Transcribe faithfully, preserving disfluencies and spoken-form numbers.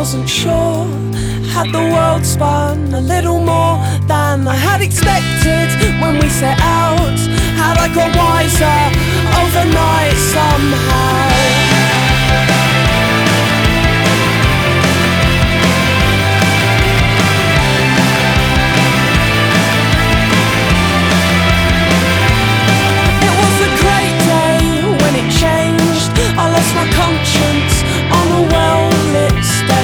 wasn't sure. Had the world spun a little more than I had expected when we set out? Had I got wiser overnight somehow?